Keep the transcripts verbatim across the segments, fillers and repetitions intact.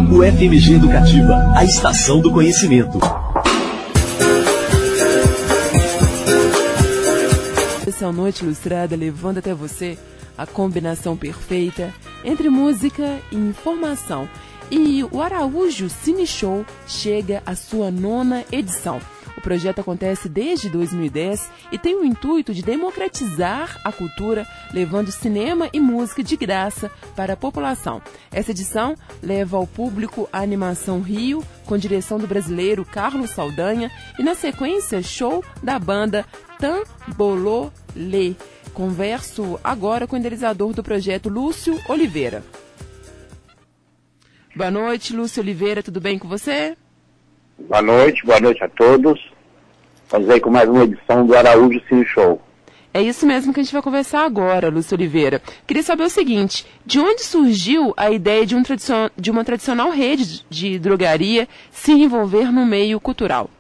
U F M G Educativa, a estação do conhecimento. Essa Noite Ilustrada levando até você a combinação perfeita entre música e informação. E o Araújo Cine Show chega à sua nona edição. O projeto acontece desde dois mil e dez e tem o intuito de democratizar a cultura, levando cinema e música de graça para a população. Essa edição leva ao público a animação Rio, com direção do brasileiro Carlos Saldanha, e na sequência, show da banda Tambololê. Converso agora com o idealizador do projeto, Lúcio Oliveira. Boa noite, Lúcio Oliveira, tudo bem com você? Boa noite, boa noite a todos. Vamos aí com mais uma edição do Araújo Cine Show. É isso mesmo que a gente vai conversar agora, Lúcio Oliveira. Queria saber o seguinte, de onde surgiu a ideia de, um tradicion... de uma tradicional rede de drogaria se envolver no meio cultural?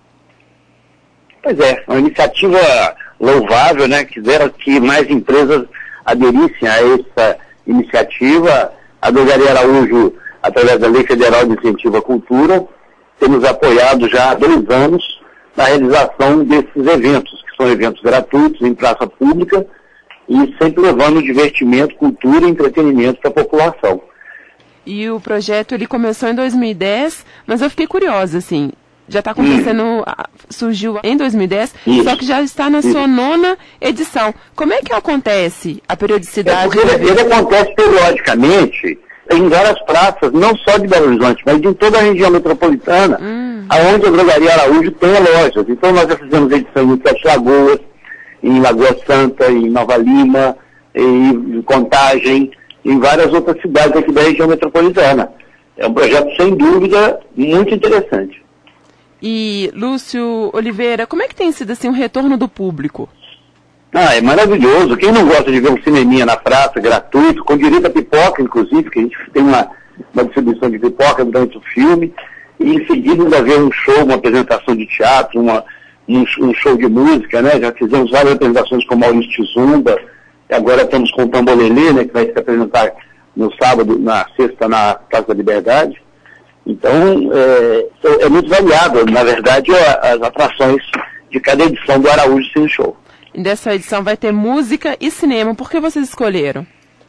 Pois é, uma iniciativa louvável, né? Quiseram que mais empresas aderissem a essa iniciativa. A Drogaria Araújo, através da Lei Federal de Incentivo à Cultura, temos apoiado já há dois anos na realização desses eventos, que são eventos gratuitos em praça pública e sempre levando divertimento, cultura e entretenimento para a população. E o projeto ele começou em dois mil e dez, mas eu fiquei curiosa, assim, já está acontecendo, hum. surgiu em dois mil e dez, Isso. só que já está na sua Isso. nona edição. Como é que acontece a periodicidade? É porque ele, ele acontece periodicamente em várias praças, não só de Belo Horizonte, mas de toda a região metropolitana, hum. onde a Drogaria Araújo tem lojas. Então nós já fizemos edições em Sete Lagoas, em Lagoa Santa, em Nova Lima, em Contagem, em várias outras cidades aqui da região metropolitana. É um projeto, sem dúvida, muito interessante. E, Lúcio Oliveira, como é que tem sido assim o retorno do público? Ah, é maravilhoso. Quem não gosta de ver um cineminha na praça, gratuito, com direito a pipoca, inclusive, que a gente tem uma, uma distribuição de pipoca durante o filme, e em seguida ainda ver um show, uma apresentação de teatro, uma, um, um show de música, né? Já fizemos várias apresentações com Maurício Tizumba, e agora estamos com o Tambololê, né? Que vai se apresentar no sábado, na sexta, na Praça da Liberdade. Então, é, é muito variado, na verdade, as atrações de cada edição do Araújo Cine Show. E dessa edição vai ter música e cinema. Por que vocês escolheram?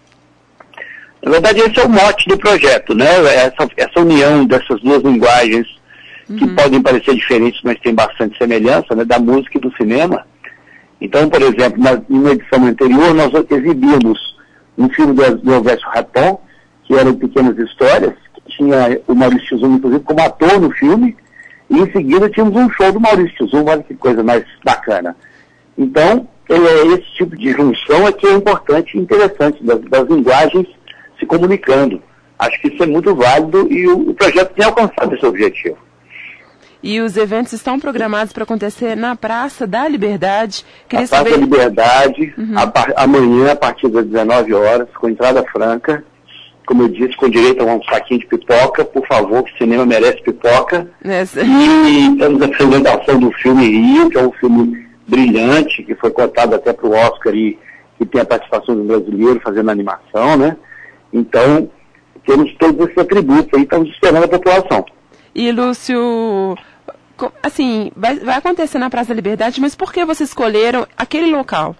Na verdade, esse é o mote do projeto, né? Essa, essa união dessas duas linguagens, uhum. que podem parecer diferentes, mas tem bastante semelhança, né? Da música e do cinema. Então, por exemplo, na, na edição anterior, nós exibimos um filme do, do Elvésio Raton, que eram Pequenas Histórias, que tinha o Maurício Tizumba, inclusive, como ator no filme, e em seguida tínhamos um show do Maurício Tizumba, olha que coisa mais bacana. Então, é, esse tipo de junção é que é importante e interessante, das, das linguagens se comunicando. Acho que isso é muito válido e o, o projeto tem alcançado esse objetivo. E os eventos estão programados para acontecer na Praça da Liberdade. Queria na Praça saber... da Liberdade, uhum. a, amanhã, a partir das dezenove horas, com entrada franca. Como eu disse, com direito a um saquinho de pipoca, por favor, que o cinema merece pipoca. Essa. E temos a apresentação do filme Rio, que é um filme brilhante, que foi cotado até para o Oscar e que tem a participação do brasileiro fazendo animação, né? Então, temos todos esses atributos aí, estamos esperando a população. E, Lúcio, assim, vai, vai acontecer na Praça da Liberdade, mas por que vocês escolheram aquele local?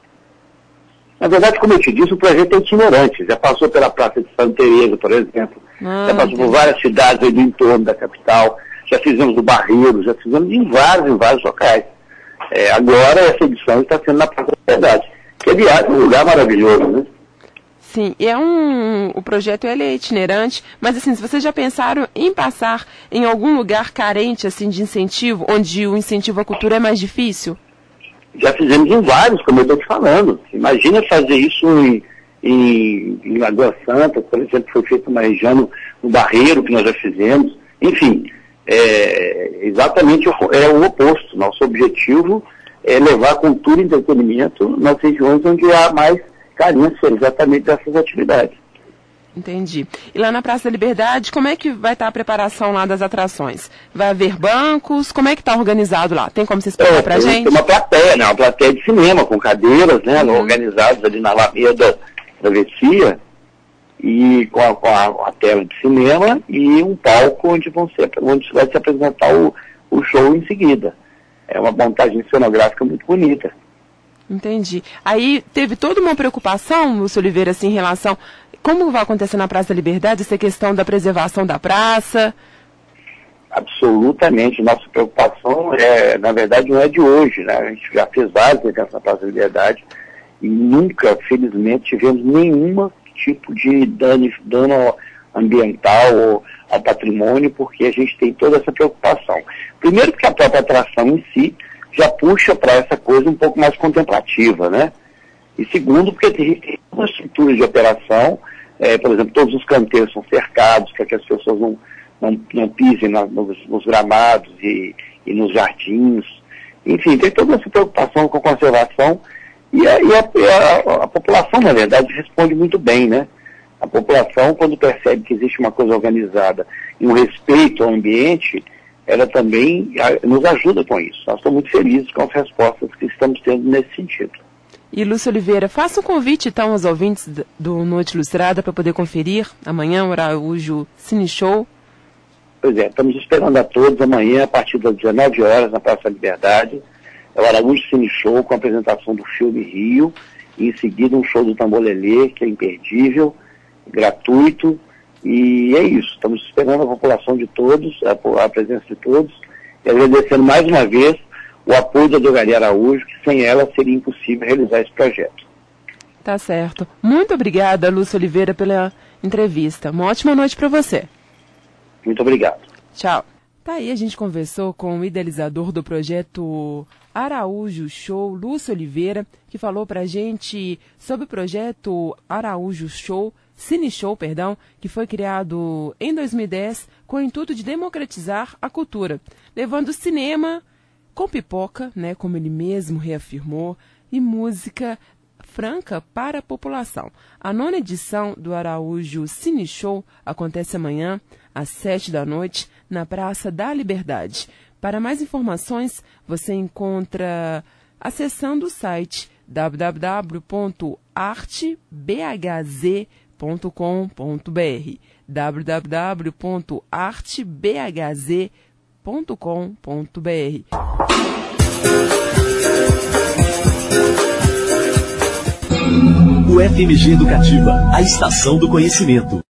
Na verdade, como eu te disse, o projeto é itinerante. Já passou pela Praça de Santa Teresa, por exemplo. Ah, já passou entendi. por várias cidades aí do entorno da capital. Já fizemos do Barreiro, já fizemos em vários, em vários locais. É, agora, essa edição está sendo na Praça da Liberdade. Que, aliás, é um lugar maravilhoso, né? Sim, e é um, o projeto ele é itinerante, mas assim, se vocês já pensaram em passar em algum lugar carente assim, de incentivo, onde o incentivo à cultura é mais difícil? Já fizemos em vários, como eu estou te falando. Imagina fazer isso em, em, em Lagoa Santa, por exemplo, foi feito uma região no, no Barreiro, que nós já fizemos. Enfim, é, exatamente o, é o oposto. Nosso objetivo é levar cultura e entretenimento nas regiões onde há mais carência exatamente dessas atividades. Entendi. E lá na Praça da Liberdade, como é que vai estar a preparação lá das atrações? Vai haver bancos? Como é que está organizado lá? Tem como você explicar é, pra tem, gente? Tem uma plateia, né? Uma plateia de cinema, com cadeiras, né? Uhum. Organizadas ali na Alameda Travessia. e com a, com a, a tela de cinema e um palco onde, vão ser, onde vai se apresentar o, o show em seguida. É uma montagem cenográfica muito bonita. Entendi. Aí teve toda uma preocupação, Lúcio Oliveira, assim, em relação... Como vai acontecer na Praça da Liberdade, essa questão da preservação da praça? Absolutamente. Nossa preocupação, é, na verdade, não é de hoje, né? A gente já fez vários eventos na Praça da Liberdade e nunca, felizmente, tivemos nenhum tipo de dano, dano ambiental ou ao patrimônio, porque a gente tem toda essa preocupação. Primeiro porque a própria atração em si já puxa para essa coisa um pouco mais contemplativa, né? E segundo, porque tem uma estrutura de operação, é, por exemplo, todos os canteiros são cercados para que as pessoas não, não, não pisem na, nos, nos gramados e, e nos jardins. Enfim, tem toda essa preocupação com a conservação e, a, e a, a, a população, na verdade, responde muito bem, né? A população, quando percebe que existe uma coisa organizada e um respeito ao ambiente, ela também a, nos ajuda com isso. Nós estamos muito felizes com as respostas que estamos tendo nesse sentido. E, Lúcio Oliveira, faça um convite, então, aos ouvintes do Noite Ilustrada para poder conferir amanhã o Araújo Cine Show. Pois é, estamos esperando a todos amanhã, a partir das dezenove horas, na Praça da Liberdade. É o Araújo Cine Show, com a apresentação do filme Rio, e em seguida um show do Tambolelê, que é imperdível, gratuito, e é isso. Estamos esperando a população de todos, a, a presença de todos, e agradecendo mais uma vez o apoio da Drogaria Araújo, que sem ela seria impossível realizar esse projeto. Tá certo. Muito obrigada, Lúcio Oliveira, pela entrevista. Uma ótima noite para você. Muito obrigado. Tchau. Tá aí, a gente conversou com o idealizador do projeto Araújo Show, Lúcio Oliveira, que falou pra gente sobre o projeto Araújo Show, Cine Show, perdão, que foi criado em dois mil e dez com o intuito de democratizar a cultura, levando o cinema com pipoca, né, como ele mesmo reafirmou, e música franca para a população. A nona edição do Araújo Cine Show acontece amanhã, às sete da noite, na Praça da Liberdade. Para mais informações, você encontra acessando o site w w w ponto arte b h z ponto com ponto b r w w w ponto arte b h z ponto com ponto b r. O F M G Educativa, a estação do conhecimento.